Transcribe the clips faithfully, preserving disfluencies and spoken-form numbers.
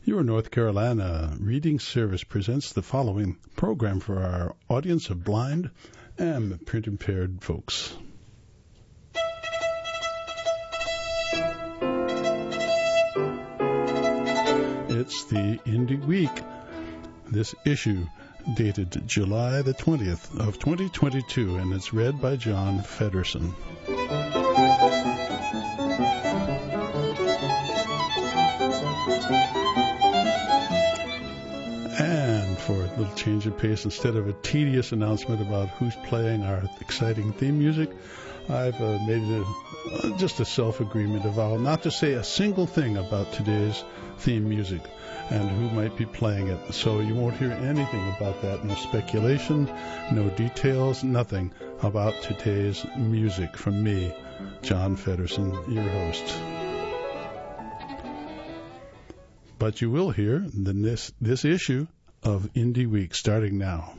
Your North Carolina Reading Service presents the following program for our audience of blind and print-impaired folks. It's the Indie Week. This issue dated July the twentieth of twenty twenty-two, and it's read by John Feddersen. And for a little change of pace, instead of a tedious announcement about who's playing our exciting theme music, I've uh, made it a, uh, just a self-agreement, a vow not to say a single thing about today's theme music and who might be playing it. So you won't hear anything about that. No speculation, no details, nothing about today's music from me, John Feddersen, your host. But you will hear the, this, this issue of Indie Week starting now.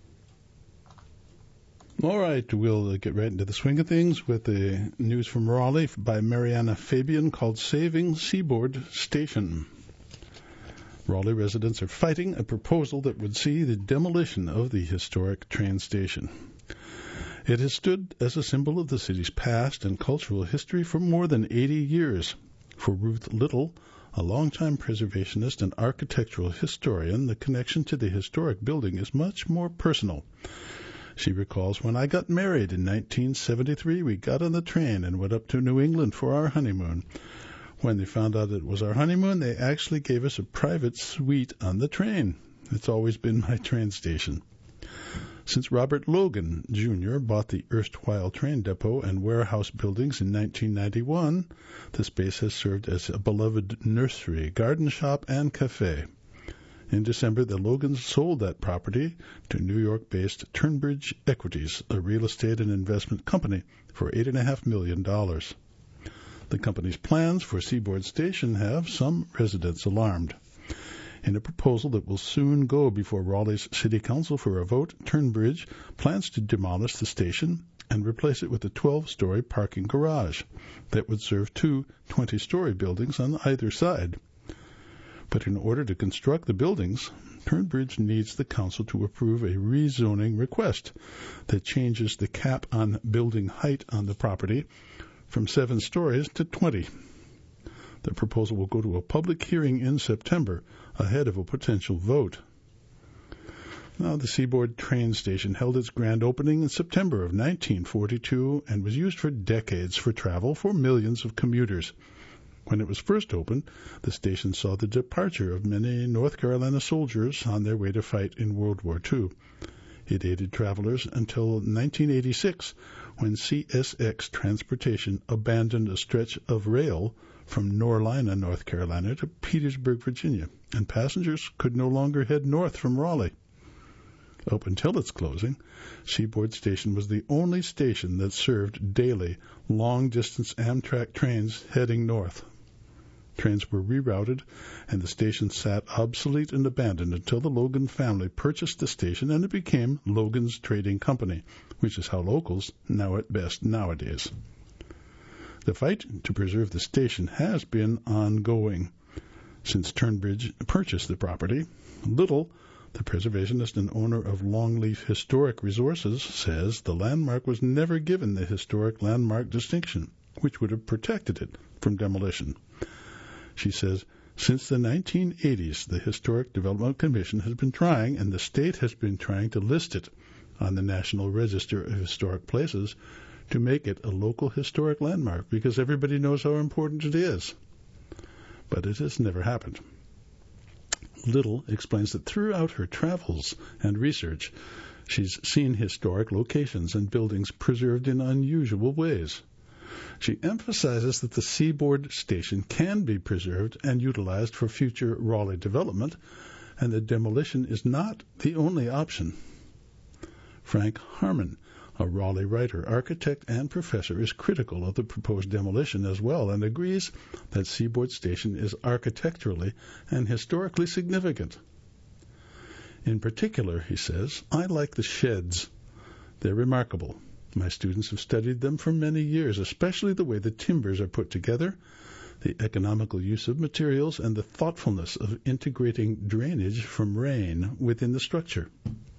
All right, we'll get right into the swing of things with the news from Raleigh by Mariana Fabian called Saving Seaboard Station. Raleigh residents are fighting a proposal that would see the demolition of the historic train station. It has stood as a symbol of the city's past and cultural history for more than eighty years. For Ruth Little, a longtime preservationist and architectural historian, the connection to the historic building is much more personal. She recalls, when I got married in nineteen seventy-three, we got on the train and went up to New England for our honeymoon. When they found out it was our honeymoon, they actually gave us a private suite on the train. It's always been my train station. Since Robert Logan, Junior bought the erstwhile train depot and warehouse buildings in nineteen ninety-one, the space has served as a beloved nursery, garden shop, and cafe. In December, the Logans sold that property to New York-based Turnbridge Equities, a real estate and investment company, for eight point five million dollars. The company's plans for Seaboard Station have some residents alarmed. In a proposal that will soon go before Raleigh's City Council for a vote, Turnbridge plans to demolish the station and replace it with a twelve-story parking garage that would serve two twenty-story buildings on either side. But in order to construct the buildings, Turnbridge needs the council to approve a rezoning request that changes the cap on building height on the property from seven stories to twenty. The proposal will go to a public hearing in September, ahead of a potential vote. Now, the Seaboard train station held its grand opening in September of nineteen forty-two and was used for decades for travel for millions of commuters. When it was first opened, the station saw the departure of many North Carolina soldiers on their way to fight in World War Two. It aided travelers until nineteen eighty-six, when C S X Transportation abandoned a stretch of rail from Norlina, North Carolina, to Petersburg, Virginia, and passengers could no longer head north from Raleigh. Up until its closing, Seaboard Station was the only station that served daily, long-distance Amtrak trains heading north. Trains were rerouted, and the station sat obsolete and abandoned until the Logan family purchased the station and it became Logan's Trading Company, which is how locals know it best nowadays. The fight to preserve the station has been ongoing. Since Turnbridge purchased the property, Little, the preservationist and owner of Longleaf Historic Resources, says the landmark was never given the historic landmark distinction, which would have protected it from demolition. She says, since the nineteen eighties, the Historic Development Commission has been trying, and the state has been trying to list it on the National Register of Historic Places to make it a local historic landmark because everybody knows how important it is. But it has never happened. Little explains that throughout her travels and research, she's seen historic locations and buildings preserved in unusual ways. She emphasizes that the Seaboard Station can be preserved and utilized for future Raleigh development, and that demolition is not the only option. Frank Harmon, a Raleigh writer, architect, and professor, is critical of the proposed demolition as well and agrees that Seaboard Station is architecturally and historically significant. In particular, he says, I like the sheds. They're remarkable. My students have studied them for many years, especially the way the timbers are put together. the economical use of materials, and the thoughtfulness of integrating drainage from rain within the structure.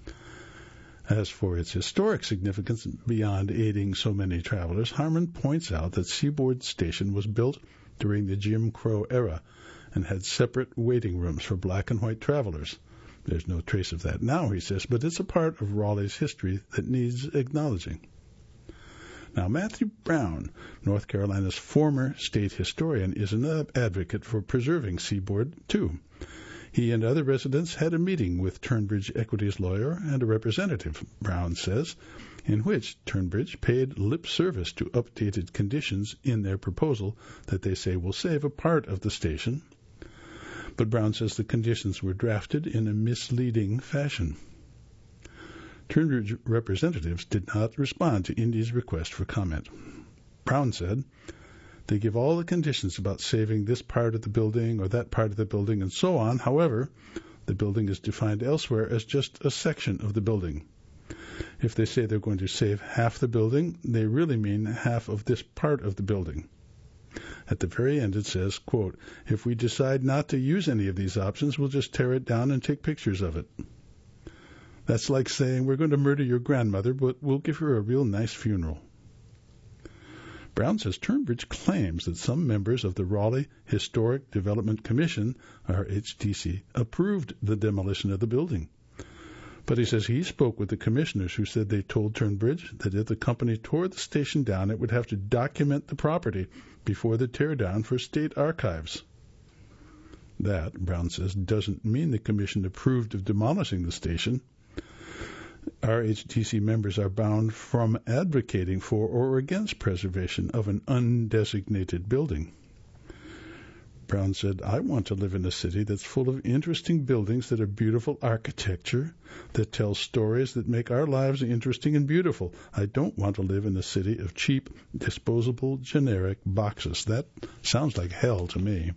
As for its historic significance beyond aiding so many travelers, Harmon points out that Seaboard Station was built during the Jim Crow era and had separate waiting rooms for black and white travelers. There's no trace of that now, he says, but it's a part of Raleigh's history that needs acknowledging. Now, Matthew Brown, North Carolina's former state historian, is an advocate for preserving Seaboard, too. He and other residents had a meeting with Turnbridge Equities lawyer and a representative, Brown says, in which Turnbridge paid lip service to updated conditions in their proposal that they say will save a part of the station. But Brown says the conditions were drafted in a misleading fashion. Turnbridge representatives did not respond to Indy's request for comment. Brown said, "They give all the conditions about saving this part of the building or that part of the building and so on. However, the building is defined elsewhere as just a section of the building. If they say they're going to save half the building, they really mean half of this part of the building." At the very end it says, quote, "If we decide not to use any of these options, we'll just tear it down and take pictures of it." That's like saying we're going to murder your grandmother, but we'll give her a real nice funeral. Brown says Turnbridge claims that some members of the Raleigh Historic Development Commission, R H D C, approved the demolition of the building. But he says he spoke with the commissioners who said they told Turnbridge that if the company tore the station down, it would have to document the property before the teardown for state archives. That, Brown says, doesn't mean the commission approved of demolishing the station. R H D C members are bound from advocating for or against preservation of an undesignated building. Brown said, "I want to live in a city that's full of interesting buildings that are beautiful architecture, that tell stories that make our lives interesting and beautiful. I don't want to live in a city of cheap, disposable, generic boxes. That sounds like hell to me."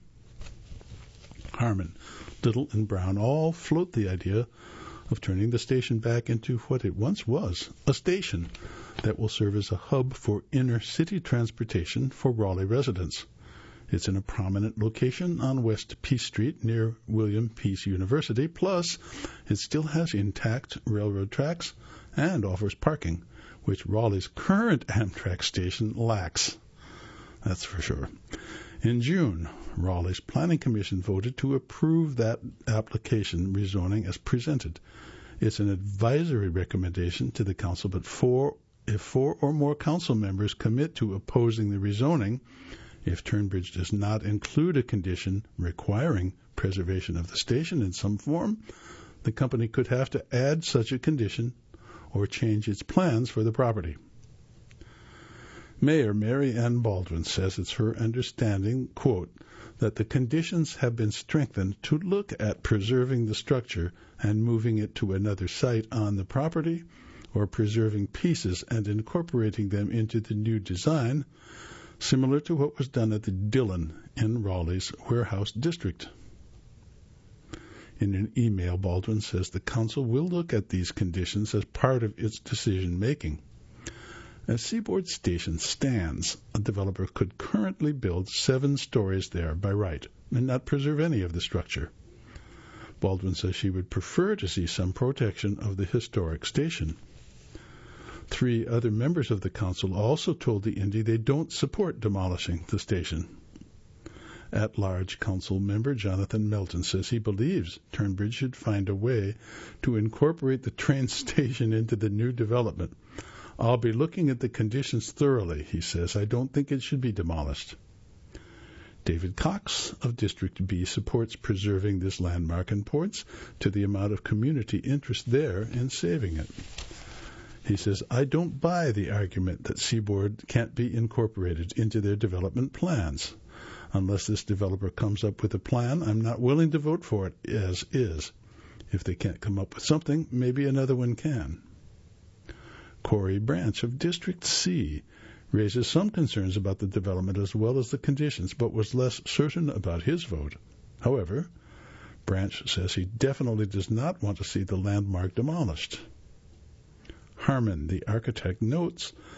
Harmon, Little, and Brown all float the idea of turning the station back into what it once was, a station that will serve as a hub for inner-city transportation for Raleigh residents. It's in a prominent location on West Peace Street near William Peace University. Plus, it still has intact railroad tracks and offers parking, which Raleigh's current Amtrak station lacks. That's for sure. In June, Raleigh's Planning Commission voted to approve that application rezoning as presented. It's an advisory recommendation to the council, but four, if four or more council members commit to opposing the rezoning, if Turnbridge does not include a condition requiring preservation of the station in some form, the company could have to add such a condition or change its plans for the property. Mayor Mary Ann Baldwin says it's her understanding, quote, that the conditions have been strengthened to look at preserving the structure and moving it to another site on the property, or preserving pieces and incorporating them into the new design, similar to what was done at the Dillon in Raleigh's warehouse district. In an email, Baldwin says the council will look at these conditions as part of its decision-making. As Seaboard Station stands, a developer could currently build seven stories there by right and not preserve any of the structure. Baldwin says she would prefer to see some protection of the historic station. Three other members of the council also told the Indy they don't support demolishing the station. At-large council member Jonathan Melton says he believes Turnbridge should find a way to incorporate the train station into the new development. "I'll be looking at the conditions thoroughly," he says. "I don't think it should be demolished." David Cox of District B supports preserving this landmark and points to the amount of community interest there in saving it. He says, "I don't buy the argument that Seaboard can't be incorporated into their development plans. Unless this developer comes up with a plan, I'm not willing to vote for it as is. If they can't come up with something, maybe another one can." Corey Branch of District C raises some concerns about the development as well as the conditions, but was less certain about his vote. However, Branch says he definitely does not want to see the landmark demolished. Harmon, the architect, notes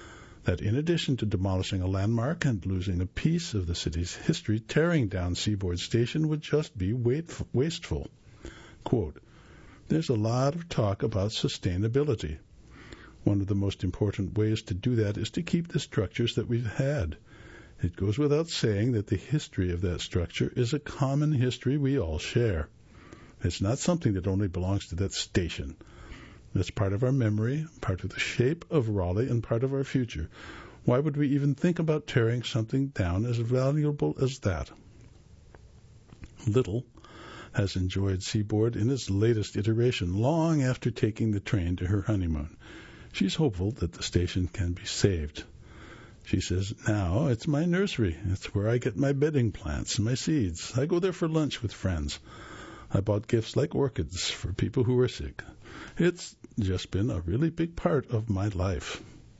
that in addition to demolishing a landmark and losing a piece of the city's history, tearing down Seaboard Station would just be wasteful. Quote, "There's a lot of talk about sustainability. One of the most important ways to do that is to keep the structures that we've had. It goes without saying that the history of that structure is a common history we all share. It's not something that only belongs to that station. It's part of our memory, part of the shape of Raleigh, and part of our future. Why would we even think about tearing something down as valuable as that?" Little has enjoyed Seaboard in its latest iteration long after taking the train to her honeymoon. She's hopeful that the station can be saved. She says, "Now it's my nursery. It's where I get my bedding plants and my seeds. I go there for lunch with friends. I bought gifts like orchids for people who are sick. It's just been a really big part of my life."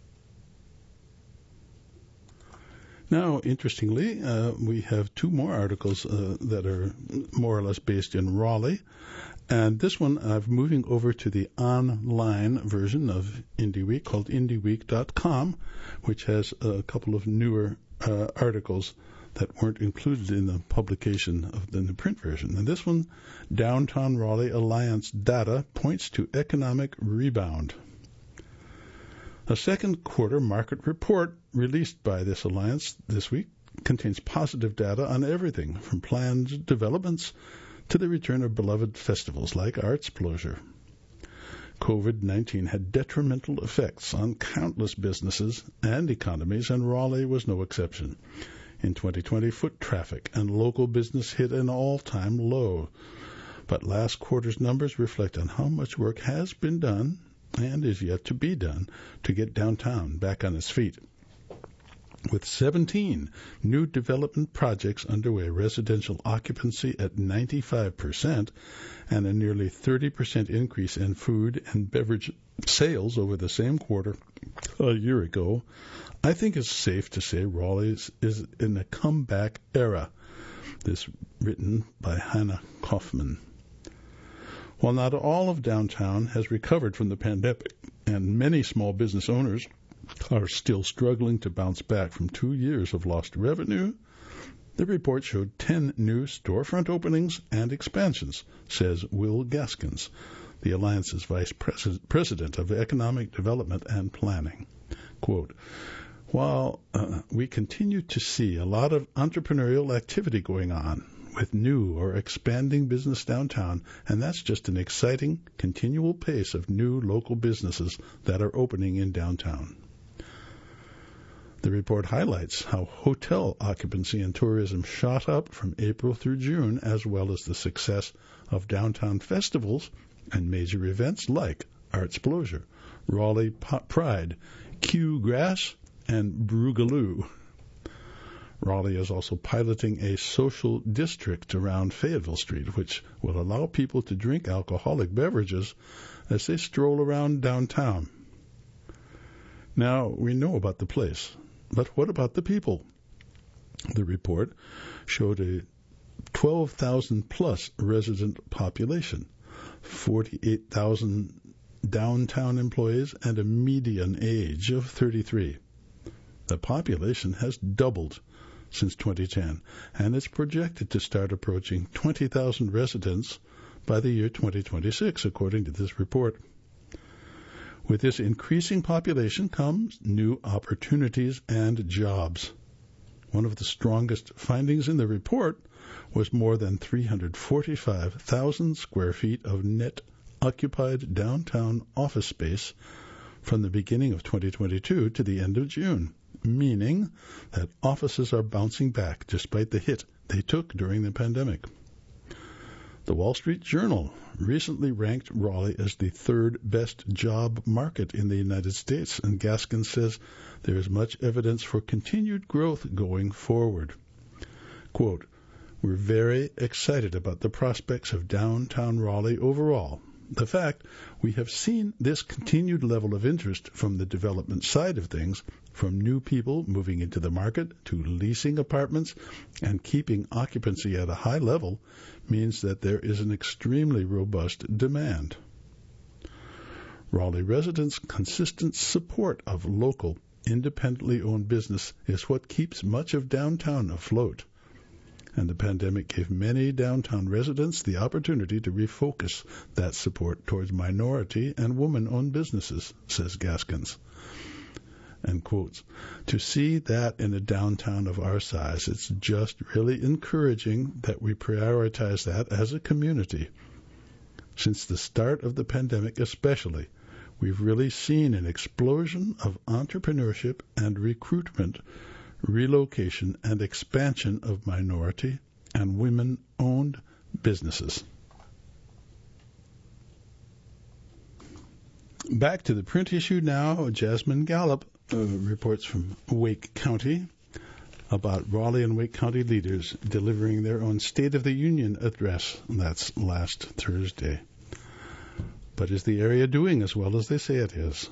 Now, interestingly, uh, we have two more articles uh, that are more or less based in Raleigh. And this one, I'm moving over to the online version of IndieWeek called indie week dot com, which has a couple of newer uh, articles that weren't included in the publication of the, the print version. And this one, Downtown Raleigh Alliance data points to economic rebound. A second quarter market report released by this alliance this week contains positive data on everything from planned developments to the return of beloved festivals like Artsplosion. COVID nineteen had detrimental effects on countless businesses and economies, and Raleigh was no exception. In twenty twenty, foot traffic and local business hit an all-time low. But last quarter's numbers reflect on how much work has been done and is yet to be done to get downtown back on its feet. With seventeen new development projects underway, residential occupancy at ninety-five percent, and a nearly thirty percent increase in food and beverage sales over the same quarter a year ago, I think it's safe to say Raleigh is in a comeback era. This written by Hannah Kaufman. While not all of downtown has recovered from the pandemic, and many small business owners are still struggling to bounce back from two years of lost revenue, the report showed ten new storefront openings and expansions, says Will Gaskins, the Alliance's Vice Pres- President of Economic Development and Planning. Quote, "While uh, we continue to see a lot of entrepreneurial activity going on with new or expanding business downtown, and that's just an exciting, continual pace of new local businesses that are opening in downtown." The report highlights how hotel occupancy and tourism shot up from April through June, as well as the success of downtown festivals and major events like Artsplosion, Raleigh Pride, Q Grass, and Broogaloo. Raleigh is also piloting a social district around Fayetteville Street, which will allow people to drink alcoholic beverages as they stroll around downtown. Now, we know about the place, but what about the people? The report showed a twelve thousand plus resident population, forty-eight thousand downtown employees, and a median age of thirty-three. The population has doubled since twenty ten, and it's projected to start approaching twenty thousand residents by the year twenty twenty-six, according to this report. With this increasing population comes new opportunities and jobs. One of the strongest findings in the report was more than three hundred forty-five thousand square feet of net occupied downtown office space from the beginning of twenty twenty-two to the end of June, meaning that offices are bouncing back despite the hit they took during the pandemic. The Wall Street Journal recently ranked Raleigh as the third best job market in the United States, and Gaskin says there is much evidence for continued growth going forward. Quote, "We're very excited about the prospects of downtown Raleigh overall. The fact we have seen this continued level of interest from the development side of things, from new people moving into the market to leasing apartments and keeping occupancy at a high level, means that there is an extremely robust demand. Raleigh residents' consistent support of local independently owned business is what keeps much of downtown afloat. And the pandemic gave many downtown residents the opportunity to refocus that support towards minority and woman-owned businesses, says Gaskins. And quotes, to see that in a downtown of our size, it's just really encouraging that we prioritize that as a community. Since the start of the pandemic especially, we've really seen an explosion of entrepreneurship and recruitment, relocation and expansion of minority and women-owned businesses. Back to the print issue now. Jasmine Gallup uh, reports from Wake County about Raleigh and Wake County leaders delivering their own State of the Union address. That's last Thursday. But is the area doing as well as they say it is?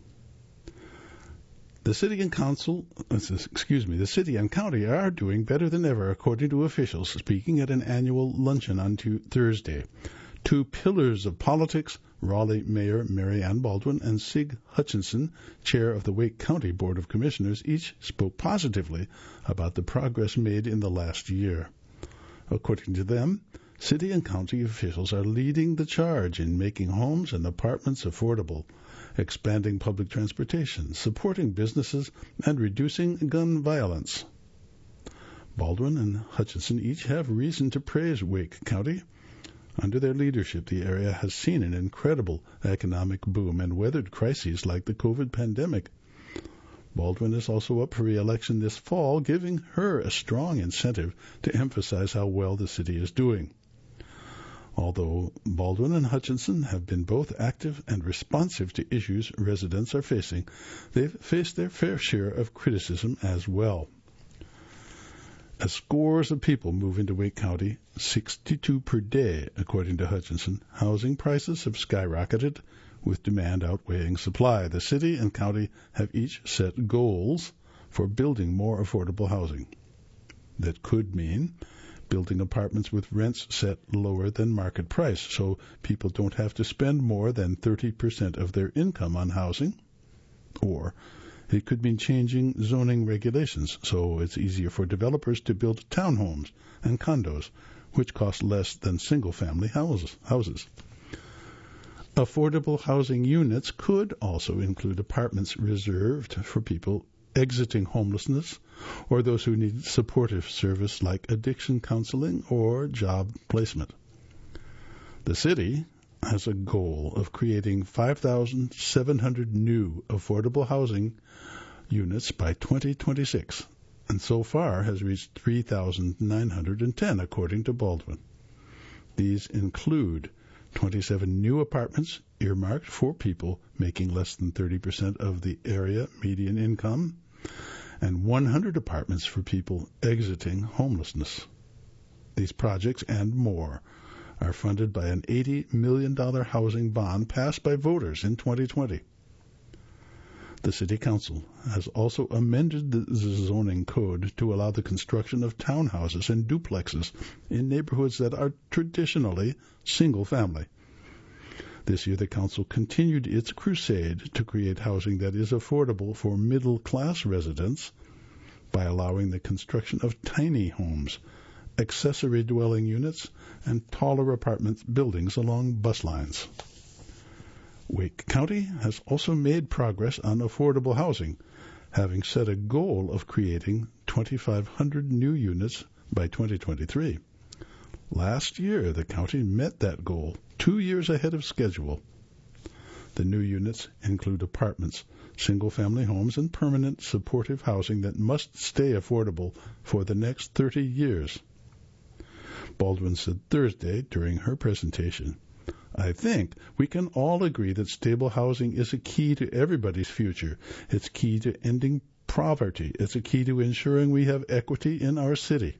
The city and council, excuse me, the city and county are doing better than ever, according to officials speaking at an annual luncheon on Thursday. Two pillars of politics, Raleigh Mayor Mary Ann Baldwin and Sig Hutchinson, chair of the Wake County Board of Commissioners, each spoke positively about the progress made in the last year. According to them, city and county officials are leading the charge in making homes and apartments affordable, expanding public transportation, supporting businesses, and reducing gun violence. Baldwin and Hutchinson each have reason to praise Wake County. Under their leadership, the area has seen an incredible economic boom and weathered crises like the COVID pandemic. Baldwin is also up for re-election this fall, giving her a strong incentive to emphasize how well the city is doing. Although Baldwin and Hutchinson have been both active and responsive to issues residents are facing, they've faced their fair share of criticism as well. As scores of people move into Wake County, sixty-two per day, according to Hutchinson, housing prices have skyrocketed, with demand outweighing supply. The city and county have each set goals for building more affordable housing. That could mean building apartments with rents set lower than market price, so people don't have to spend more than thirty percent of their income on housing. Or it could mean changing zoning regulations, so it's easier for developers to build townhomes and condos, which cost less than single-family houses. houses. Affordable housing units could also include apartments reserved for people exiting homelessness or those who need supportive service like addiction counseling or job placement. The city has a goal of creating five thousand seven hundred new affordable housing units by twenty twenty-six, and so far has reached three thousand nine hundred ten, according to Baldwin. These include twenty-seven new apartments earmarked for people making less than thirty percent of the area median income, and one hundred apartments for people exiting homelessness. These projects and more are funded by an eighty million dollars housing bond passed by voters in twenty twenty. The City Council has also amended the zoning code to allow the construction of townhouses and duplexes in neighborhoods that are traditionally single-family. This year, the Council continued its crusade to create housing that is affordable for middle-class residents by allowing the construction of tiny homes, accessory dwelling units, and taller apartment buildings along bus lines. Wake County has also made progress on affordable housing, having set a goal of creating twenty-five hundred new units by twenty twenty-three. Last year, the county met that goal, two years ahead of schedule. The new units include apartments, single-family homes, and permanent supportive housing that must stay affordable for the next thirty years. Baldwin said Thursday during her presentation, "I think we can all agree that stable housing is a key to everybody's future. It's key to ending poverty. It's a key to ensuring we have equity in our city.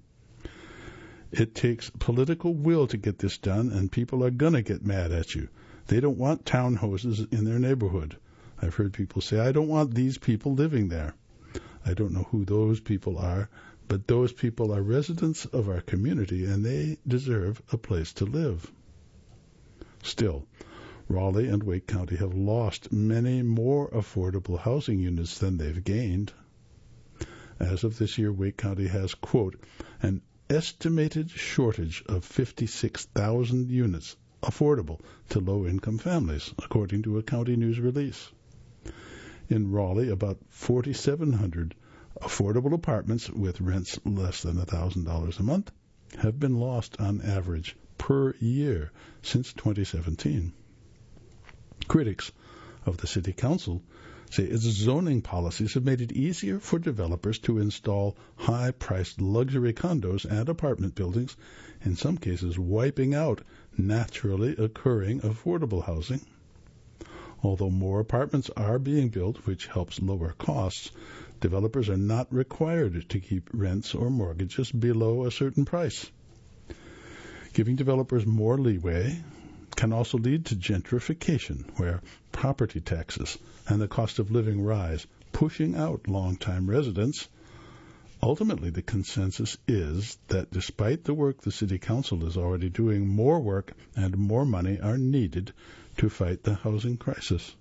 It takes political will to get this done, and people are going to get mad at you. They don't want townhouses in their neighborhood. I've heard people say, I don't want these people living there. I don't know who those people are, but those people are residents of our community, and they deserve a place to live." Still, Raleigh and Wake County have lost many more affordable housing units than they've gained. As of this year, Wake County has, quote, an estimated shortage of fifty-six thousand units affordable to low-income families, according to a county news release. In Raleigh, about forty-seven hundred affordable apartments with rents less than one thousand dollars a month have been lost on average per year since twenty seventeen. Critics of the City Council say its zoning policies have made it easier for developers to install high-priced luxury condos and apartment buildings, in some cases wiping out naturally occurring affordable housing. Although more apartments are being built, which helps lower costs, developers are not required to keep rents or mortgages below a certain price. Giving developers more leeway can also lead to gentrification, where property taxes and the cost of living rise, pushing out long-time residents. Ultimately, the consensus is that despite the work the City Council is already doing, more work and more money are needed to fight the housing crisis.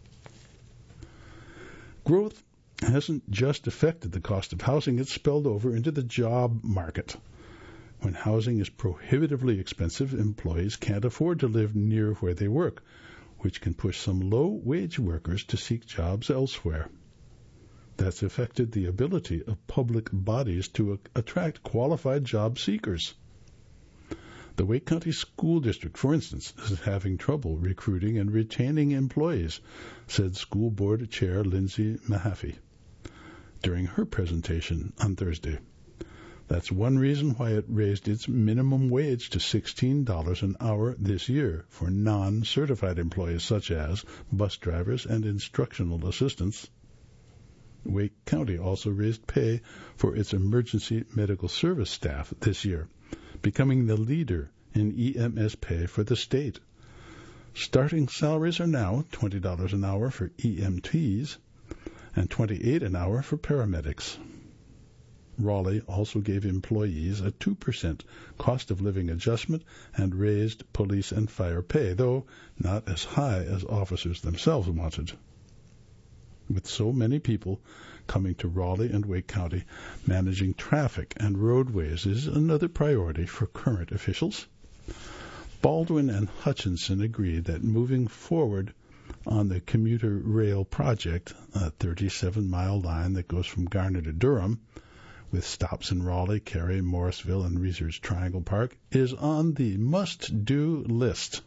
Growth hasn't just affected the cost of housing, it's spilled over into the job market. When housing is prohibitively expensive, employees can't afford to live near where they work, which can push some low-wage workers to seek jobs elsewhere. That's affected the ability of public bodies to attract qualified job seekers. The Wake County School District, for instance, is having trouble recruiting and retaining employees, said School Board Chair Lindsay Mahaffey during her presentation on Thursday. That's one reason why it raised its minimum wage to sixteen dollars an hour this year for non-certified employees such as bus drivers and instructional assistants. Wake County also raised pay for its emergency medical service staff this year, becoming the leader in E M S pay for the state. Starting salaries are now twenty dollars an hour for E M Ts and twenty-eight dollars an hour for paramedics. Raleigh also gave employees a two percent cost of living adjustment and raised police and fire pay, though not as high as officers themselves wanted. With so many people coming to Raleigh and Wake County, managing traffic and roadways is another priority for current officials. Baldwin and Hutchinson agreed that moving forward on the commuter rail project, a thirty-seven mile line that goes from Garner to Durham, with stops in Raleigh, Cary, Morrisville, and Research Triangle Park, is on the must-do list.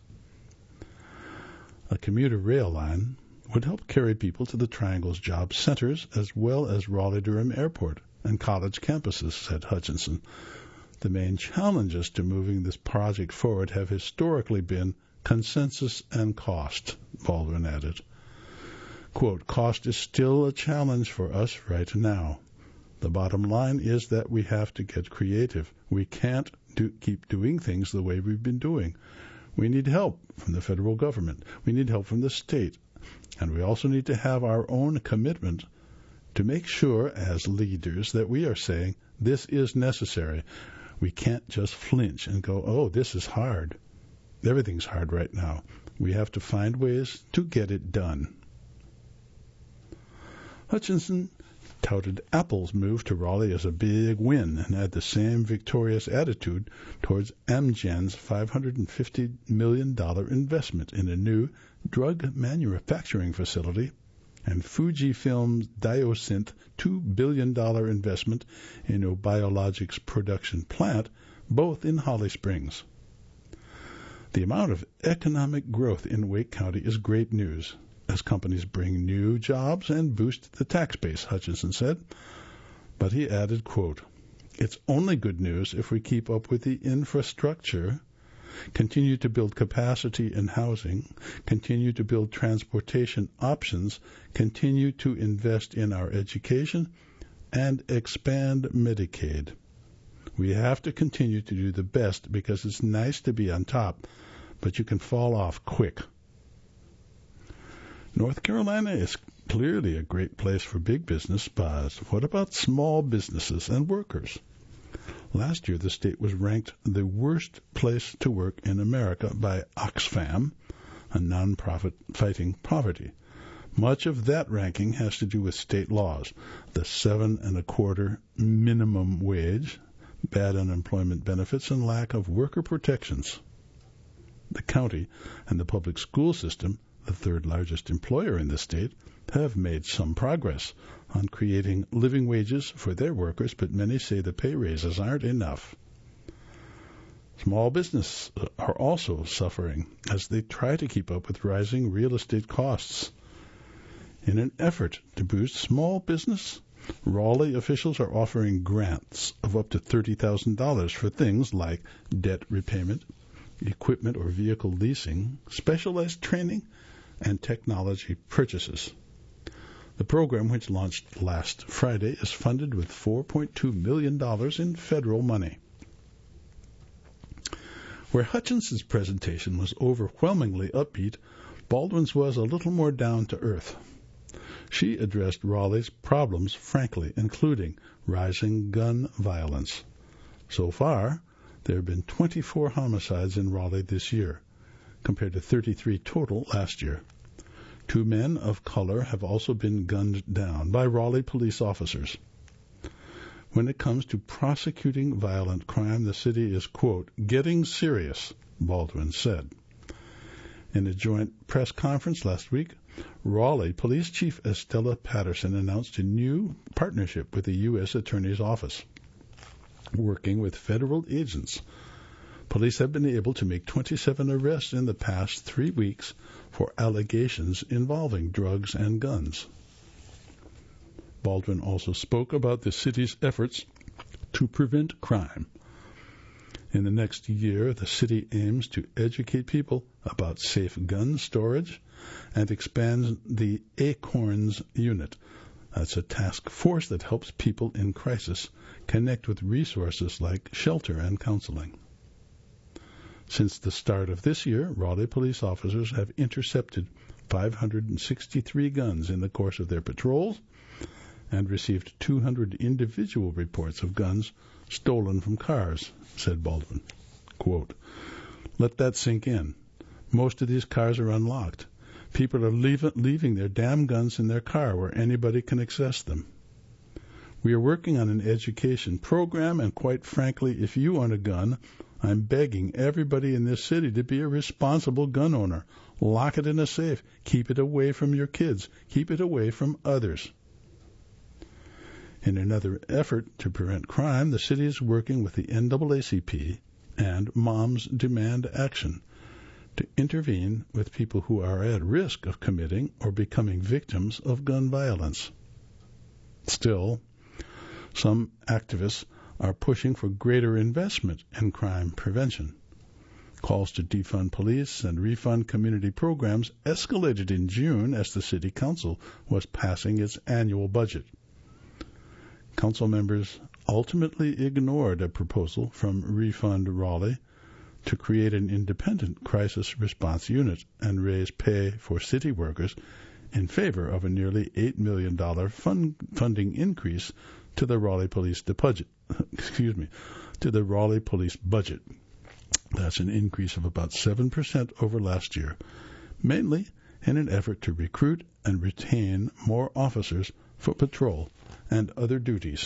A commuter rail line would help carry people to the Triangle's job centers as well as Raleigh-Durham Airport and college campuses, said Hutchinson. The main challenges to moving this project forward have historically been consensus and cost, Baldwin added. Quote, cost is still a challenge for us right now. The bottom line is that we have to get creative. We can't do, keep doing things the way we've been doing. We need help from the federal government. We need help from the state. And we also need to have our own commitment to make sure as leaders that we are saying this is necessary. We can't just flinch and go, oh, this is hard. Everything's hard right now. We have to find ways to get it done. Hutchinson touted Apple's move to Raleigh as a big win and had the same victorious attitude towards Amgen's five hundred fifty million dollars investment in a new drug manufacturing facility and Fujifilm's Diosynth two billion dollars investment in a biologics production plant, both in Holly Springs. The amount of economic growth in Wake County is great news as companies bring new jobs and boost the tax base, Hutchinson said. But he added, quote, it's only good news if we keep up with the infrastructure, continue to build capacity in housing, continue to build transportation options, continue to invest in our education, and expand Medicaid. We have to continue to do the best because it's nice to be on top, but you can fall off quick. North Carolina is clearly a great place for big business, but what about small businesses and workers? Last year, the state was ranked the worst place to work in America by Oxfam, a nonprofit fighting poverty. Much of that ranking has to do with state laws, the seven and a quarter minimum wage, bad unemployment benefits, and lack of worker protections. The county and the public school system, the third largest employer in the state, have made some progress on creating living wages for their workers, but many say the pay raises aren't enough. Small businesses are also suffering as they try to keep up with rising real estate costs. In an effort to boost small business, Raleigh officials are offering grants of up to thirty thousand dollars for things like debt repayment, equipment or vehicle leasing, specialized training, and technology purchases. The program, which launched last Friday, is funded with four point two million dollars in federal money. Where Hutchinson's presentation was overwhelmingly upbeat, Baldwin's was a little more down to earth. She addressed Raleigh's problems frankly, including rising gun violence. So far, there have been twenty-four homicides in Raleigh this year, compared to thirty-three total last year. Two men of color have also been gunned down by Raleigh police officers. When it comes to prosecuting violent crime, the city is, quote, getting serious, Baldwin said. In a joint press conference last week, Raleigh Police Chief Estella Patterson announced a new partnership with the U S Attorney's Office. Working with federal agents, police have been able to make twenty-seven arrests in the past three weeks for allegations involving drugs and guns. Baldwin also spoke about the city's efforts to prevent crime. In the next year, the city aims to educate people about safe gun storage and expand the ACORNS unit. That's a task force that helps people in crisis connect with resources like shelter and counseling. Since the start of this year, Raleigh police officers have intercepted five hundred sixty-three guns in the course of their patrols and received two hundred individual reports of guns stolen from cars, said Baldwin. Quote, let that sink in. Most of these cars are unlocked. People are leave, leaving their damn guns in their car where anybody can access them. We are working on an education program, and quite frankly, if you own a gun, I'm begging everybody in this city to be a responsible gun owner. Lock it in a safe. Keep it away from your kids. Keep it away from others. In another effort to prevent crime, the city is working with the N double A C P and Moms Demand Action to intervene with people who are at risk of committing or becoming victims of gun violence. Still, some activists are pushing for greater investment in crime prevention. Calls to defund police and refund community programs escalated in June as the city council was passing its annual budget. Council members ultimately ignored a proposal from Refund Raleigh to create an independent crisis response unit and raise pay for city workers in favor of a nearly eight million dollars fund, funding increase to the Raleigh Police budget. Excuse me, to the Raleigh Police budget. That's an increase of about seven percent over last year, mainly in an effort to recruit and retain more officers for patrol and other duties.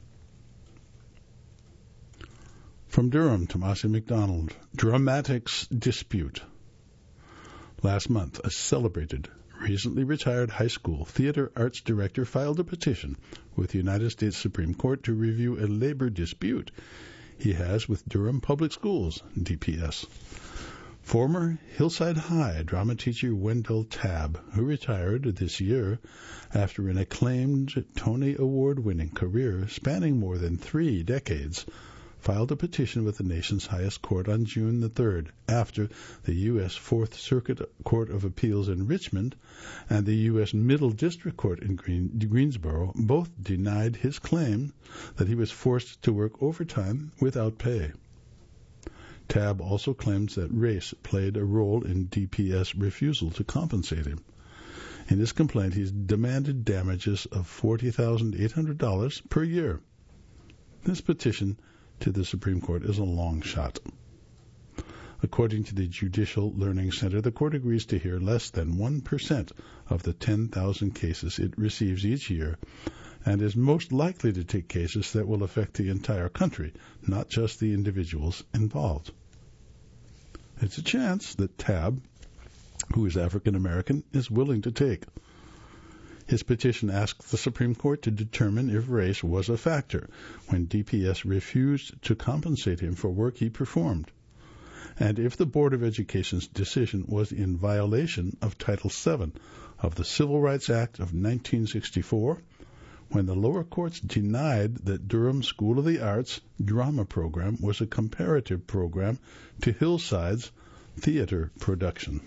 From Durham, Tomasi McDonald, Dramatics Dispute. Last month, a celebrated, recently retired high school theater arts director filed a petition with the United States Supreme Court to review a labor dispute he has with Durham Public Schools, D P S. Former Hillside High drama teacher Wendell Tabb, who retired this year after an acclaimed Tony Award-winning career spanning more than three decades, filed a petition with the nation's highest court on June the third, after the U S Fourth Circuit Court of Appeals in Richmond and the U S Middle District Court in Green, Greensboro both denied his claim that he was forced to work overtime without pay. Tabb also claims that race played a role in D P S refusal to compensate him. In his complaint, he's demanded damages of forty thousand eight hundred dollars per year. This petition to the Supreme Court is a long shot. According to the Judicial Learning Center, the court agrees to hear less than one percent of the ten thousand cases it receives each year, and is most likely to take cases that will affect the entire country, not just the individuals involved. It's a chance that Tab, who is African American, is willing to take. His petition asked the Supreme Court to determine if race was a factor when D P S refused to compensate him for work he performed, and if the Board of Education's decision was in violation of Title seven of the Civil Rights Act of nineteen sixty-four, when the lower courts denied that Durham School of the Arts drama program was a comparative program to Hillside's theater production.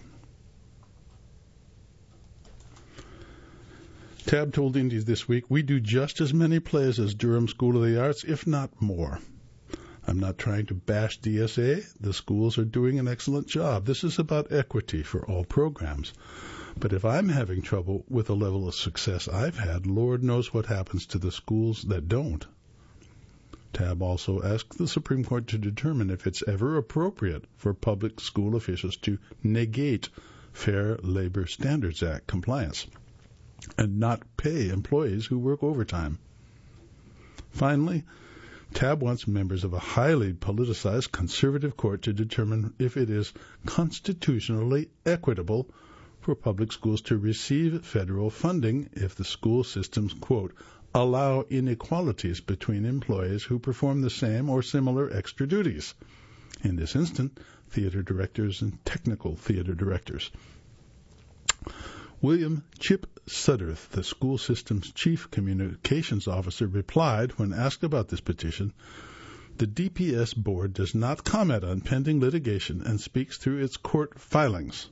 Tab told Indies this week, "We do just as many plays as Durham School of the Arts, if not more. I'm not trying to bash D S A. The schools are doing an excellent job. This is about equity for all programs. But if I'm having trouble with the level of success I've had, Lord knows what happens to the schools that don't." Tab also asked the Supreme Court to determine if it's ever appropriate for public school officials to negate Fair Labor Standards Act compliance and not pay employees who work overtime. Finally, Tab wants members of a highly politicized conservative court to determine if it is constitutionally equitable for public schools to receive federal funding if the school systems, quote, allow inequalities between employees who perform the same or similar extra duties. In this instant, theater directors and technical theater directors. William Chip Sudderth, the school system's chief communications officer, replied when asked about this petition, "The D P S board does not comment on pending litigation and speaks through its court filings."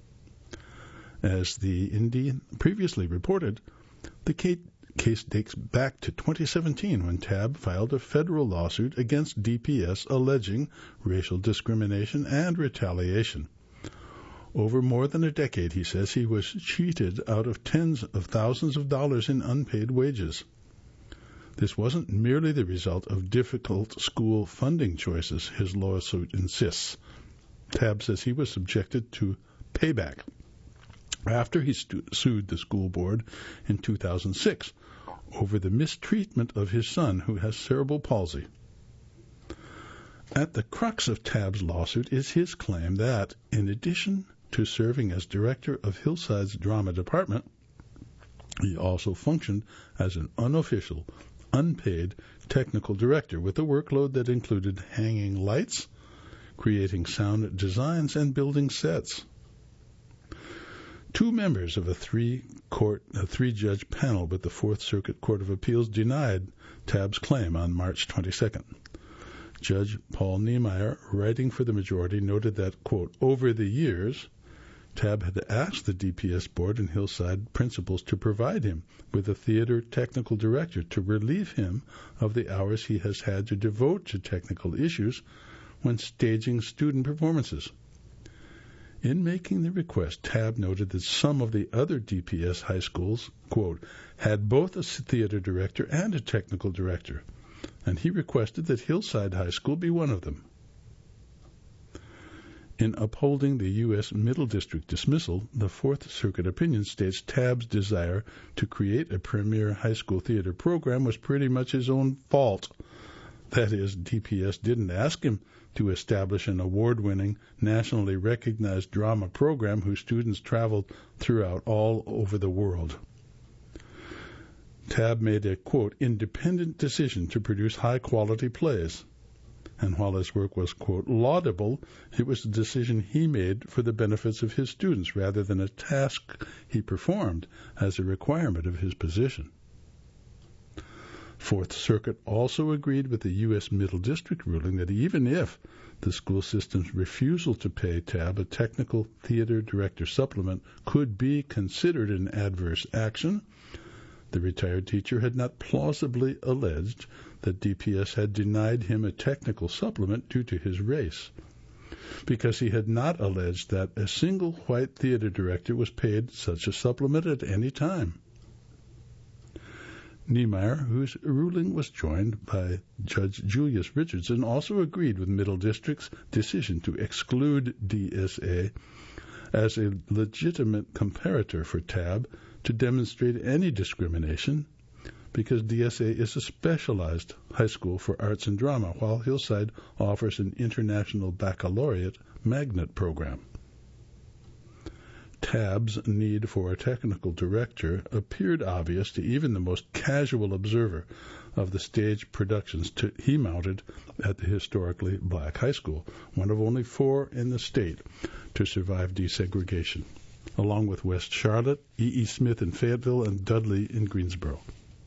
As the Indy previously reported, the case dates back to twenty seventeen when Tab filed a federal lawsuit against D P S alleging racial discrimination and retaliation. Over more than a decade, he says, he was cheated out of tens of thousands of dollars in unpaid wages. This wasn't merely the result of difficult school funding choices, his lawsuit insists. Tab says he was subjected to payback after he stu- sued the school board in two thousand six over the mistreatment of his son, who has cerebral palsy. At the crux of Tab's lawsuit is his claim that, in addition to serving as director of Hillside's drama department, he also functioned as an unofficial, unpaid technical director with a workload that included hanging lights, creating sound designs, and building sets. Two members of a three-court, a three-judge panel with the Fourth Circuit Court of Appeals denied Tab's claim on March twenty-second. Judge Paul Niemeyer, writing for the majority, noted that, quote, over the years, Tab had asked the D P S board and Hillside principals to provide him with a theater technical director to relieve him of the hours he has had to devote to technical issues when staging student performances. In making the request, Tab noted that some of the other D P S high schools, quote, had both a theater director and a technical director, and he requested that Hillside High School be one of them. In upholding the U S Middle District dismissal, the Fourth Circuit opinion states Tab's desire to create a premier high school theater program was pretty much his own fault. That is, D P S didn't ask him to establish an award-winning, nationally recognized drama program whose students traveled throughout all over the world. Tab made a, quote, independent decision to produce high-quality plays. And while his work was, quote, laudable, it was a decision he made for the benefits of his students rather than a task he performed as a requirement of his position. Fourth Circuit also agreed with the U S Middle District ruling that even if the school system's refusal to pay Tab a technical theater director supplement could be considered an adverse action, the retired teacher had not plausibly alleged that D P S had denied him a technical supplement due to his race, because he had not alleged that a single white theater director was paid such a supplement at any time. Niemeyer, whose ruling was joined by Judge Julius Richardson, also agreed with Middle District's decision to exclude D S A as a legitimate comparator for T A B to demonstrate any discrimination, because D S A is a specialized high school for arts and drama, while Hillside offers an international baccalaureate magnet program. T A B's need for a technical director appeared obvious to even the most casual observer of the stage productions to, he mounted at the historically black high school, one of only four in the state to survive desegregation, along with West Charlotte, E E. Smith in Fayetteville, and Dudley in Greensboro.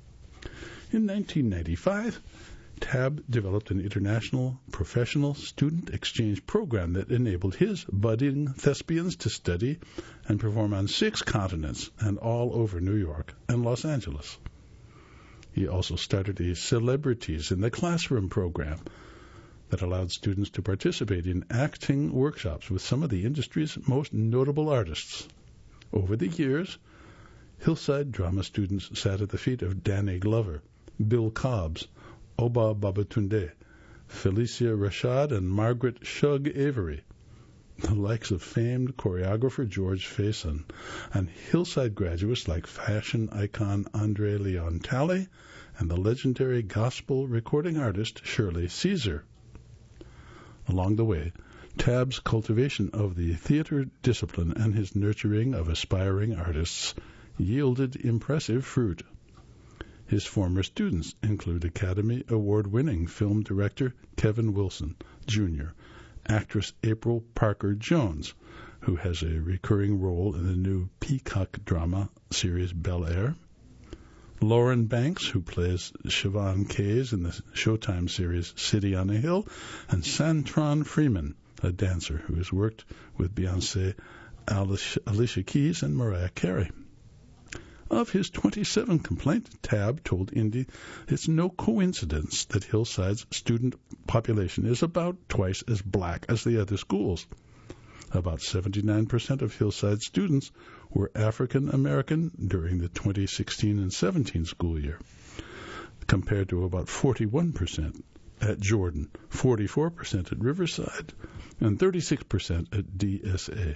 In nineteen ninety-five, T A B developed an international professional student exchange program that enabled his budding thespians to study and perform on six continents and all over New York and Los Angeles. He also started a Celebrities in the Classroom program that allowed students to participate in acting workshops with some of the industry's most notable artists. Over the years, Hillside drama students sat at the feet of Danny Glover, Bill Cobbs, Oba Babatunde, Felicia Rashad, and Margaret Shug Avery, the likes of famed choreographer George Faison, and Hillside graduates like fashion icon Andre Leon Talley and the legendary gospel recording artist Shirley Caesar. Along the way, T A B's cultivation of the theater discipline and his nurturing of aspiring artists yielded impressive fruit. His former students include Academy Award-winning film director Kevin Wilson, Junior, actress April Parker Jones, who has a recurring role in the new Peacock drama series Bel Air, Lauren Banks, who plays Siobhan Kays in the Showtime series City on a Hill, and Santron Freeman, a dancer who has worked with Beyoncé, Alicia, Alicia Keys, and Mariah Carey. Of his twenty-seven complaints, T A B told Indy it's no coincidence that Hillside's student population is about twice as black as the other schools. About seventy-nine percent of Hillside students were African American during the twenty sixteen and seventeen school year, compared to about forty-one percent at Jordan, forty-four percent at Riverside, and thirty-six percent at D S A.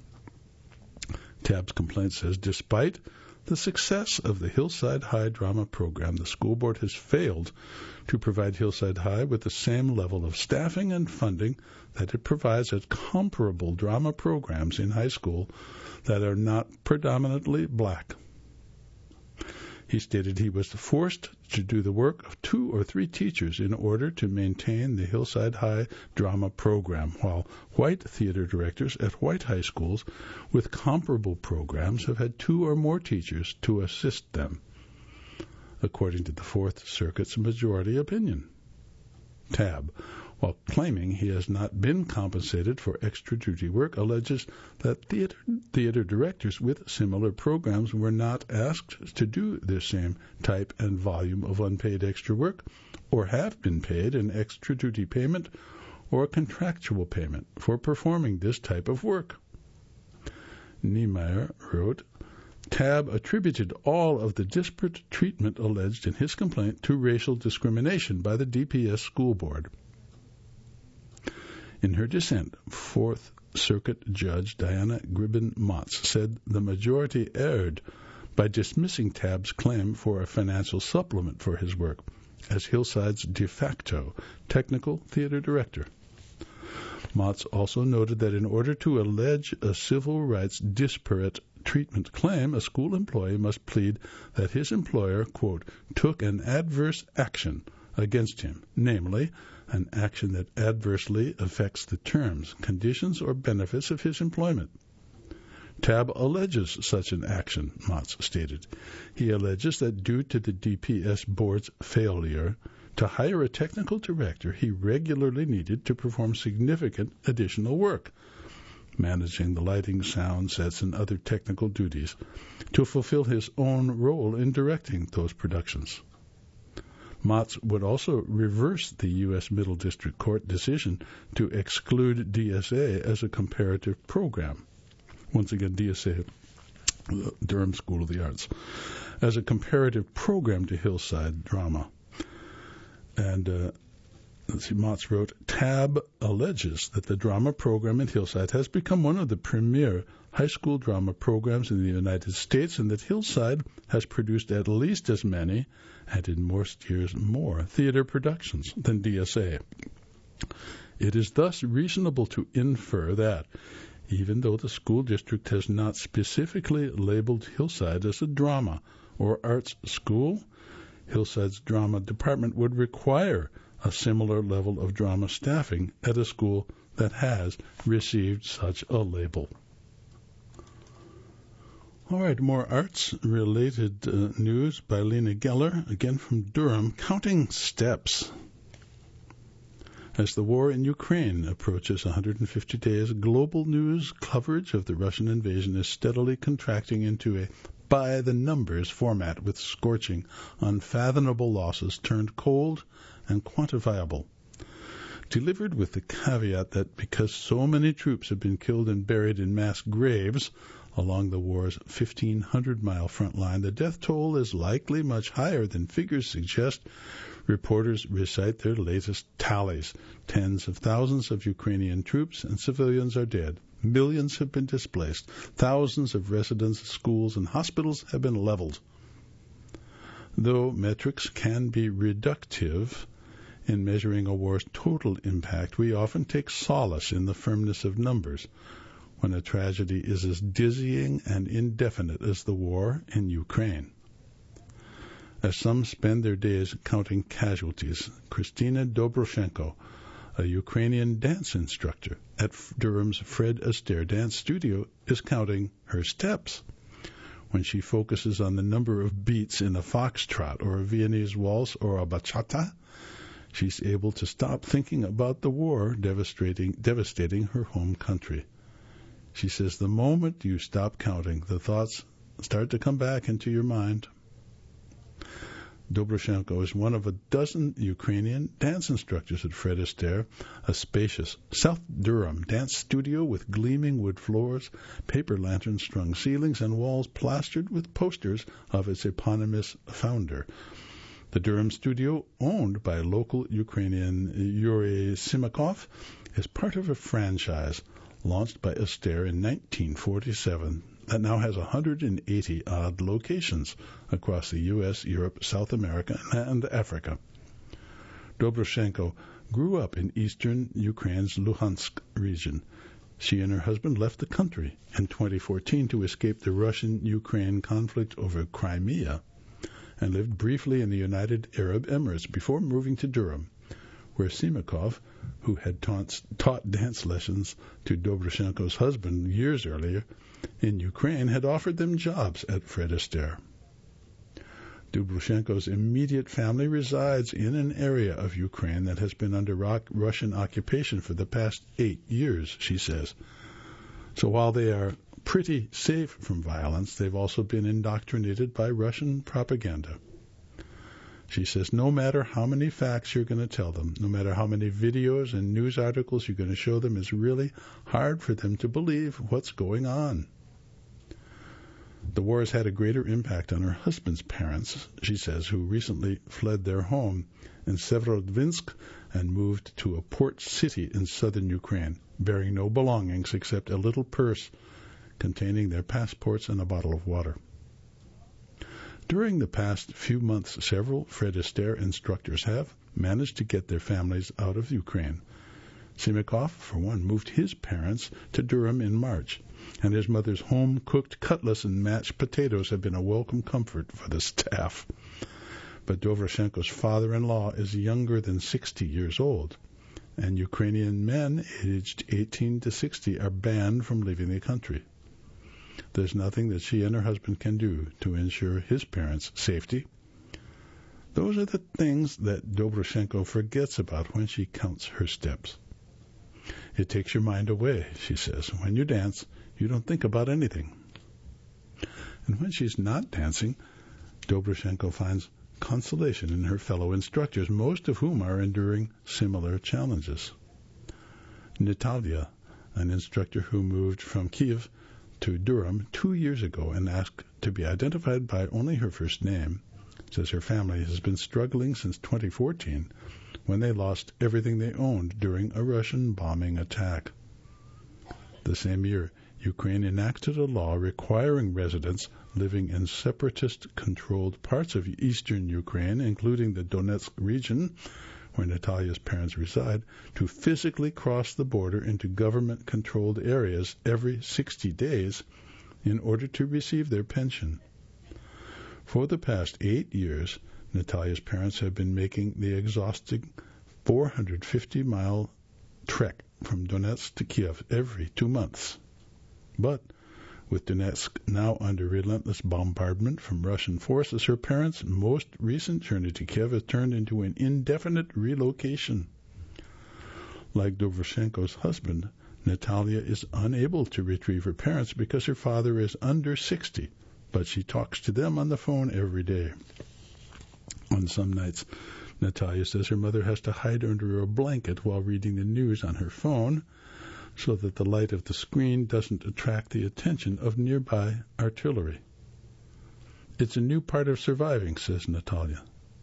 T A B's complaint says despite the success of the Hillside High drama program, the school board has failed to provide Hillside High with the same level of staffing and funding that it provides at comparable drama programs in high school that are not predominantly black. He stated he was forced to do the work of two or three teachers in order to maintain the Hillside High drama program, while white theater directors at white high schools with comparable programs have had two or more teachers to assist them, according to the Fourth Circuit's majority opinion. T A B, while claiming he has not been compensated for extra duty work, alleges that theater, theater directors with similar programs were not asked to do the same type and volume of unpaid extra work, or have been paid an extra duty payment or a contractual payment for performing this type of work. Niemeyer wrote, T A B attributed all of the disparate treatment alleged in his complaint to racial discrimination by the D P S school board. In her dissent, Fourth Circuit Judge Diana Gribbin-Motz said the majority erred by dismissing T A B's claim for a financial supplement for his work as Hillside's de facto technical theater director. Motz also noted that in order to allege a civil rights disparate treatment claim, a school employee must plead that his employer, quote, took an adverse action against him, namely, an action that adversely affects the terms, conditions, or benefits of his employment. T A B alleges such an action, Motz stated. He alleges that due to the D P S board's failure to hire a technical director, he regularly needed to perform significant additional work, managing the lighting, sound sets, and other technical duties, to fulfill his own role in directing those productions. Motz would also reverse the U S Middle District Court decision to exclude D S A as a comparative program. Once again, D S A the Durham School of the Arts, as a comparative program to Hillside drama. And uh, let's see, Motz wrote, Tab alleges that the drama program at Hillside has become one of the premier high school drama programs in the United States, and that Hillside has produced at least as many, and in most years more, theater productions than D S A. It is thus reasonable to infer that, even though the school district has not specifically labeled Hillside as a drama or arts school, Hillside's drama department would require a similar level of drama staffing at a school that has received such a label. All right, more arts-related uh, news by Lena Geller, again from Durham, counting steps. As the war in Ukraine approaches one hundred fifty days, global news coverage of the Russian invasion is steadily contracting into a by-the-numbers format with scorching, unfathomable losses turned cold and quantifiable. Delivered with the caveat that because so many troops have been killed and buried in mass graves along the war's fifteen hundred mile front line, the death toll is likely much higher than figures suggest. Reporters recite their latest tallies. Tens of thousands of Ukrainian troops and civilians are dead. Millions have been displaced. Thousands of residents, schools, and hospitals have been leveled. Though metrics can be reductive in measuring a war's total impact, we often take solace in the firmness of numbers when a tragedy is as dizzying and indefinite as the war in Ukraine. As some spend their days counting casualties, Kristina Dobroshenko, a Ukrainian dance instructor at Durham's Fred Astaire Dance Studio, is counting her steps. When she focuses on the number of beats in a foxtrot or a Viennese waltz or a bachata, she's able to stop thinking about the war devastating, devastating her home country. She says the moment you stop counting, the thoughts start to come back into your mind. Dobroshenko is one of a dozen Ukrainian dance instructors at Fred Astaire, a spacious South Durham dance studio with gleaming wood floors, paper lantern-strung ceilings, and walls plastered with posters of its eponymous founder. The Durham studio, owned by local Ukrainian Yuri Simakov, is part of a franchise launched by Astaire in nineteen forty-seven that now has one hundred eighty odd locations across the U S, Europe, South America, and Africa. Dobroshenko grew up in eastern Ukraine's Luhansk region. She and her husband left the country in twenty fourteen to escape the Russian-Ukraine conflict over Crimea and lived briefly in the United Arab Emirates before moving to Durham, where Simakov, who had taught, taught dance lessons to Dobroshenko's husband years earlier in Ukraine, had offered them jobs at Fred Astaire. Dobroshenko's immediate family resides in an area of Ukraine that has been under Russian occupation for the past eight years, she says. So while they are pretty safe from violence, they've also been indoctrinated by Russian propaganda. She says no matter how many facts you're going to tell them, no matter how many videos and news articles you're going to show them, it's really hard for them to believe what's going on. The war has had a greater impact on her husband's parents, she says, who recently fled their home in Severodvinsk and moved to a port city in southern Ukraine, bearing no belongings except a little purse containing their passports and a bottle of water. During the past few months, several Fred Astaire instructors have managed to get their families out of Ukraine. Simakov, for one, moved his parents to Durham in March, and his mother's home-cooked cutlets and mashed potatoes have been a welcome comfort for the staff. But Dobroshenko's father-in-law is younger than sixty years old, and Ukrainian men aged eighteen to sixty are banned from leaving the country. There's nothing that she and her husband can do to ensure his parents' safety. Those are the things that Dobroshenko forgets about when she counts her steps. It takes your mind away, she says. When you dance, you don't think about anything. And when she's not dancing, Dobroshenko finds consolation in her fellow instructors, most of whom are enduring similar challenges. Natalia, an instructor who moved from Kiev to Durham two years ago and asked to be identified by only her first name. Says her family has been struggling since twenty fourteen, when they lost everything they owned during a Russian bombing attack. The same year, Ukraine enacted a law requiring residents living in separatist-controlled parts of eastern Ukraine, including the Donetsk region, where Natalia's parents reside, to physically cross the border into government-controlled areas every sixty days in order to receive their pension. For the past eight years, Natalia's parents have been making the exhausting four hundred fifty mile trek from Donetsk to Kiev every two months. But with Donetsk now under relentless bombardment from Russian forces, her parents' most recent journey to Kiev has turned into an indefinite relocation. Like Dobroshenko's husband, Natalia is unable to retrieve her parents because her father is under sixty, but she talks to them on the phone every day. On some nights, Natalia says her mother has to hide under a blanket while reading the news on her phone so that the light of the screen doesn't attract the attention of nearby artillery. It's a new part of surviving, says Natalia.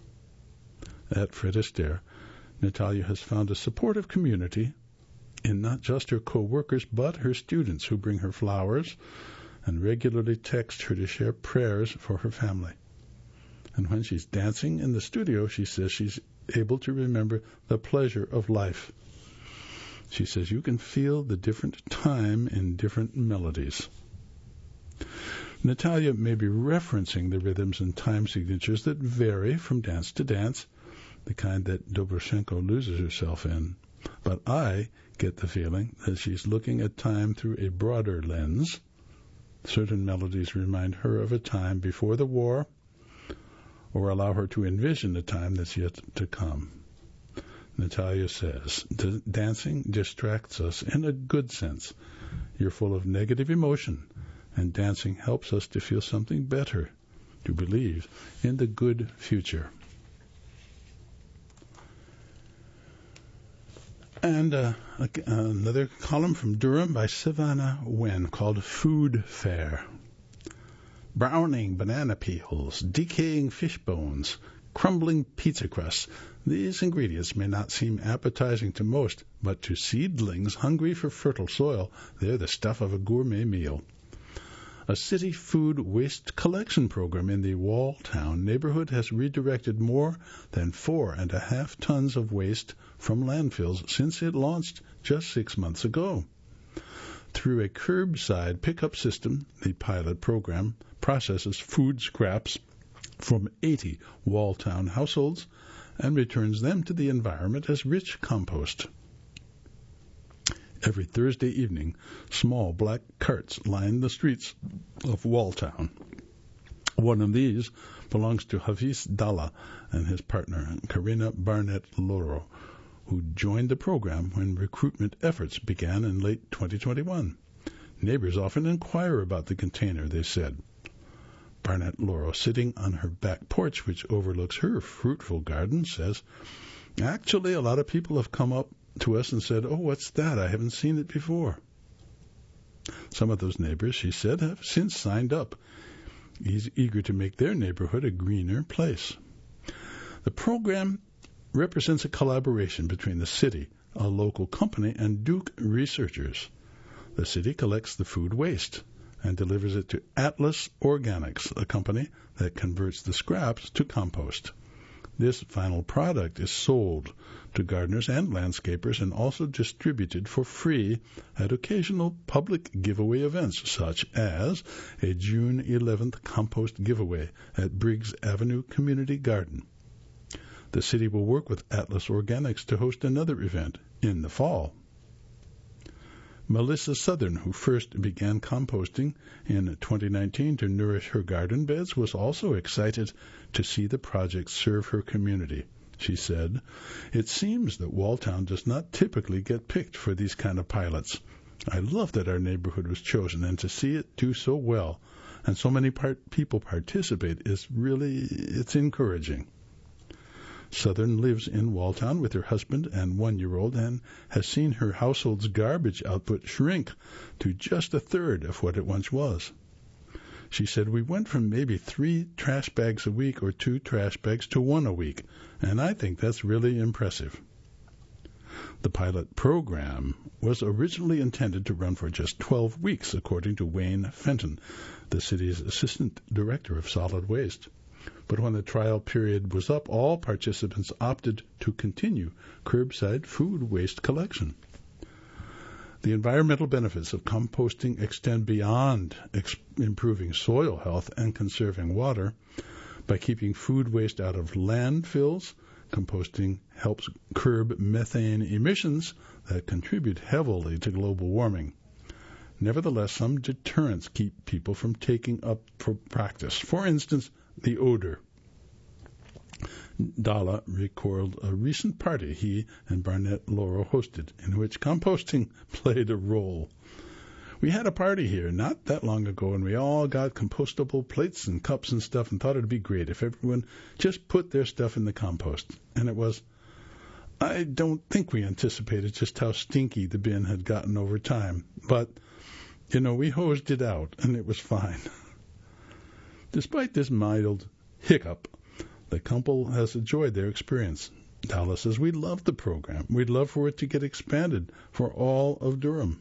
At Fred Astaire, Natalia has found a supportive community in not just her co-workers, but her students who bring her flowers and regularly text her to share prayers for her family. And when she's dancing in the studio, she says she's able to remember the pleasure of life. She says you can feel the different time in different melodies. Natalia may be referencing the rhythms and time signatures that vary from dance to dance, the kind that Dobroshenko loses herself in. But I get the feeling that she's looking at time through a broader lens. Certain melodies remind her of a time before the war, or allow her to envision a time that's yet to come. Natalia says, dancing distracts us in a good sense. You're full of negative emotion, and dancing helps us to feel something better, to believe in the good future. And uh, another column from Durham by Savannah Wen called Food Fair. Browning banana peels, decaying fish bones, crumbling pizza crusts. These ingredients may not seem appetizing to most, but to seedlings hungry for fertile soil, they're the stuff of a gourmet meal. A city food waste collection program in the Walltown neighborhood has redirected more than four and a half tons of waste from landfills since it launched just six months ago. Through a curbside pickup system, the pilot program processes food scraps from eighty Walltown households and returns them to the environment as rich compost. Every Thursday evening, small black carts line the streets of Walltown. One of these belongs to Hafiz Dalla and his partner, Karina Barnett-Loro, who joined the program when recruitment efforts began in late twenty twenty-one. Neighbors often inquire about the container, they said. Barnett-Loro, sitting on her back porch, which overlooks her fruitful garden, says, actually, a lot of people have come up to us and said, oh, what's that? I haven't seen it before. Some of those neighbors, she said, have since signed up, eager to make their neighborhood a greener place. The program represents a collaboration between the city, a local company, and Duke researchers. The city collects the food waste and delivers it to Atlas Organics, a company that converts the scraps to compost. This final product is sold to gardeners and landscapers and also distributed for free at occasional public giveaway events, such as a June eleventh compost giveaway at Briggs Avenue Community Garden. The city will work with Atlas Organics to host another event in the fall. Melissa Southern, who first began composting in twenty nineteen to nourish her garden beds, was also excited to see the project serve her community. She said, it seems that Walltown does not typically get picked for these kind of pilots. I love that our neighborhood was chosen, and to see it do so well and so many part- people participate is really, it's encouraging. Southern lives in Walltown with her husband and one-year-old and has seen her household's garbage output shrink to just a third of what it once was. She said, we went from maybe three trash bags a week or two trash bags to one a week, and I think that's really impressive. The pilot program was originally intended to run for just twelve weeks, according to Wayne Fenton, the city's assistant director of solid waste. But when the trial period was up, all participants opted to continue curbside food waste collection. The environmental benefits of composting extend beyond ex- improving soil health and conserving water. By keeping food waste out of landfills, composting helps curb methane emissions that contribute heavily to global warming. Nevertheless, some deterrents keep people from taking up for practice. For instance, the odor. Dalla recalled a recent party he and Barnett Lauro hosted, in which composting played a role. We had a party here not that long ago, and we all got compostable plates and cups and stuff and thought it would be great if everyone just put their stuff in the compost. And it was, I don't think we anticipated just how stinky the bin had gotten over time. But, you know, we hosed it out, and it was fine. Despite this mild hiccup, the couple has enjoyed their experience. Dalla says, we love the program. We'd love for it to get expanded for all of Durham.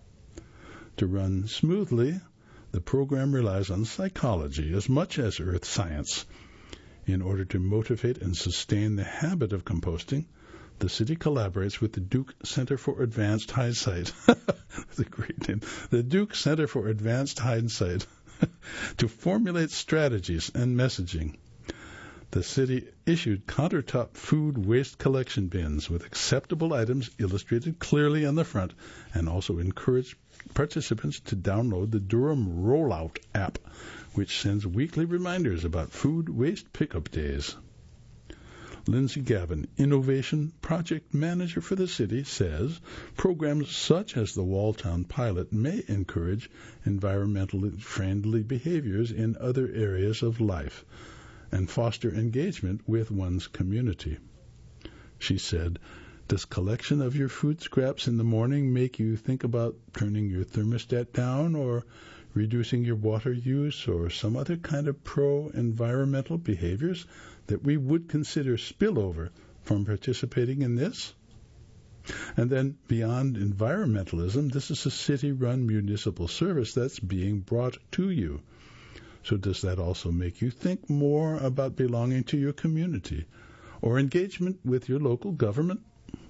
To run smoothly, the program relies on psychology as much as earth science. In order to motivate and sustain the habit of composting, the city collaborates with the Duke Center for Advanced Hindsight. That's a great name. The Duke Center for Advanced Hindsight to formulate strategies and messaging. The city issued countertop food waste collection bins with acceptable items illustrated clearly on the front, and also encouraged participants to download the Durham Rollout app, which sends weekly reminders about food waste pickup days. Lindsay Gavin, Innovation Project Manager for the city, says programs such as the Walltown pilot may encourage environmentally friendly behaviors in other areas of life and foster engagement with one's community. She said, does collection of your food scraps in the morning make you think about turning your thermostat down or reducing your water use or some other kind of pro-environmental behaviors that we would consider spillover from participating in this? And then beyond environmentalism, this is a city-run municipal service that's being brought to you. So does that also make you think more about belonging to your community or engagement with your local government?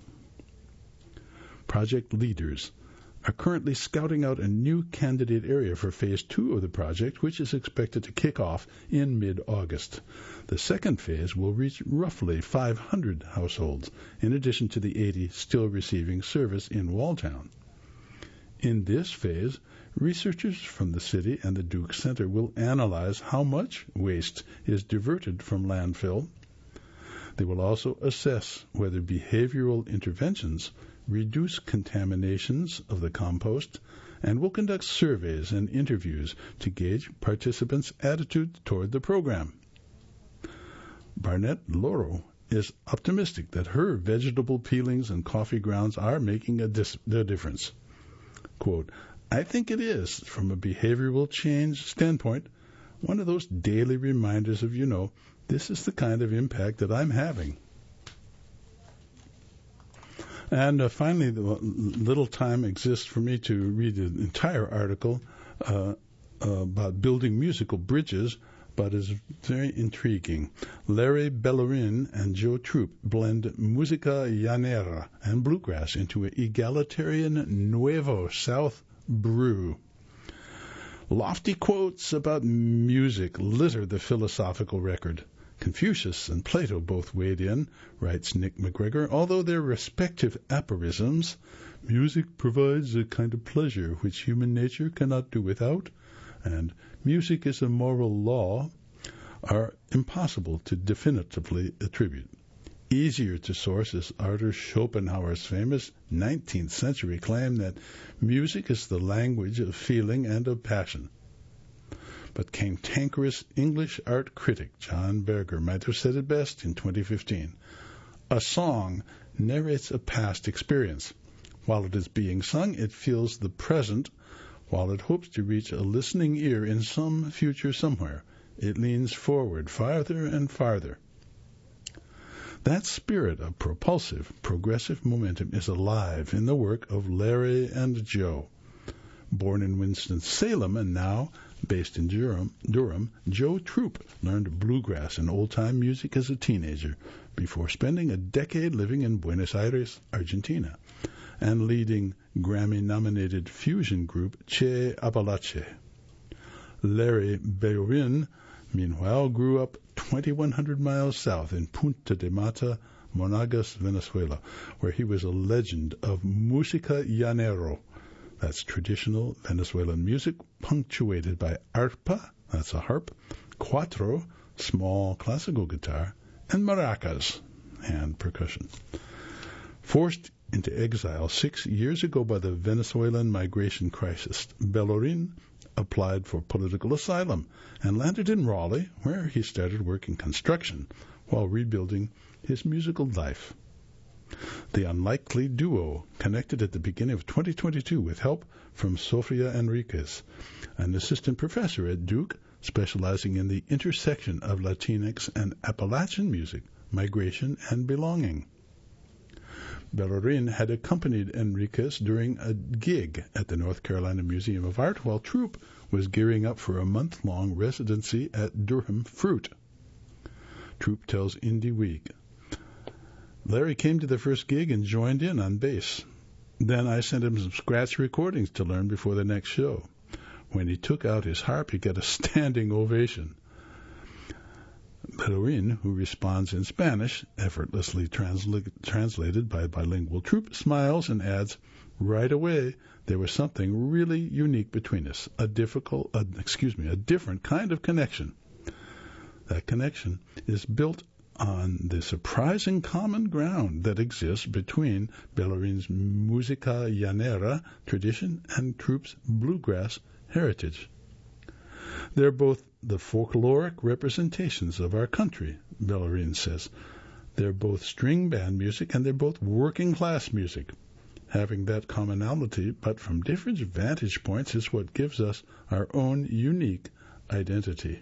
Project leaders are currently scouting out a new candidate area for phase two of the project, which is expected to kick off in mid-August. The second phase will reach roughly five hundred households, in addition to the eighty still receiving service in Walltown. In this phase, researchers from the city and the Duke Center will analyze how much waste is diverted from landfill. They will also assess whether behavioral interventions reduce contaminations of the compost, and will conduct surveys and interviews to gauge participants' attitude toward the program. Barnett Lauro is optimistic that her vegetable peelings and coffee grounds are making a, dis- a difference. Quote, I think it is, from a behavioral change standpoint, one of those daily reminders of, you know, this is the kind of impact that I'm having. And uh, finally, the little time exists for me to read an entire article uh, uh, about building musical bridges, but it's very intriguing. Larry Bellerin and Joe Troop blend musica llanera and bluegrass into an egalitarian Nuevo South brew. Lofty quotes about music litter the philosophical record. Confucius and Plato both weighed in, writes Nick McGregor. Although their respective aphorisms, music provides a kind of pleasure which human nature cannot do without, and music is a moral law, are impossible to definitively attribute. Easier to source is Arthur Schopenhauer's famous nineteenth century claim that music is the language of feeling and of passion. but cantankerous English art critic John Berger might have said it best in twenty fifteen. A song narrates a past experience. While it is being sung, it feels the present, while it hopes to reach a listening ear in some future somewhere. It leans forward farther and farther. That spirit of propulsive, progressive momentum is alive in the work of Larry and Joe. Born in Winston-Salem and now based in Durham, Durham, Joe Troop learned bluegrass and old-time music as a teenager before spending a decade living in Buenos Aires, Argentina, and leading Grammy-nominated fusion group Che Apalache. Larry Bellorin, meanwhile, grew up twenty-one hundred miles south in Punta de Mata, Monagas, Venezuela, where he was a legend of música llanero. That's traditional Venezuelan music punctuated by arpa, that's a harp, cuatro, small classical guitar, and maracas, hand percussion. Forced into exile six years ago by the Venezuelan migration crisis, Bellorin applied for political asylum and landed in Raleigh, where he started working construction while rebuilding his musical life. The unlikely duo connected at the beginning of twenty twenty-two with help from Sofia Enriquez, an assistant professor at Duke specializing in the intersection of Latinx and Appalachian music, migration, and belonging. Bellorin had accompanied Enriquez during a gig at the North Carolina Museum of Art while Troop was gearing up for a month-long residency at Durham Fruit. Troop tells Indie Week, Larry came to the first gig and joined in on bass. Then I sent him some scratch recordings to learn before the next show. When he took out his harp, he got a standing ovation. Bellorin, who responds in Spanish, effortlessly transla- translated by bilingual Troop, smiles and adds, right away, there was something really unique between us, a difficult, uh, excuse me, a different kind of connection. That connection is built on the surprising common ground that exists between Bellorin's música llanera tradition and Troop's bluegrass heritage. They're both the folkloric representations of our country, Bellorin says. They're both string band music and they're both working class music. Having that commonality, but from different vantage points, is what gives us our own unique identity.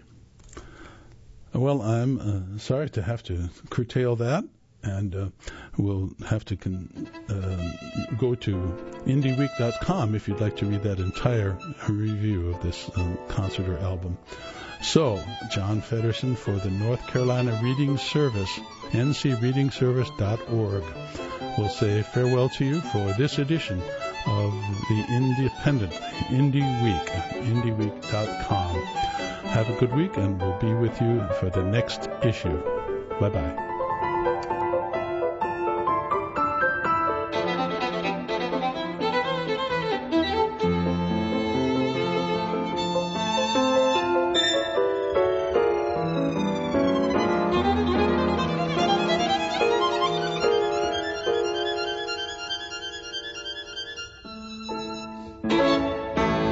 Well, I'm uh, sorry to have to curtail that, and uh, we'll have to con- uh, go to indie week dot com if you'd like to read that entire review of this um, concert or album. So, John Feddersen for the North Carolina Reading Service, n c reading service dot org. We'll say farewell to you for this edition of the Independent, Indie Week, indie week dot com. Have a good week, and we'll be with you for the next issue. Bye-bye.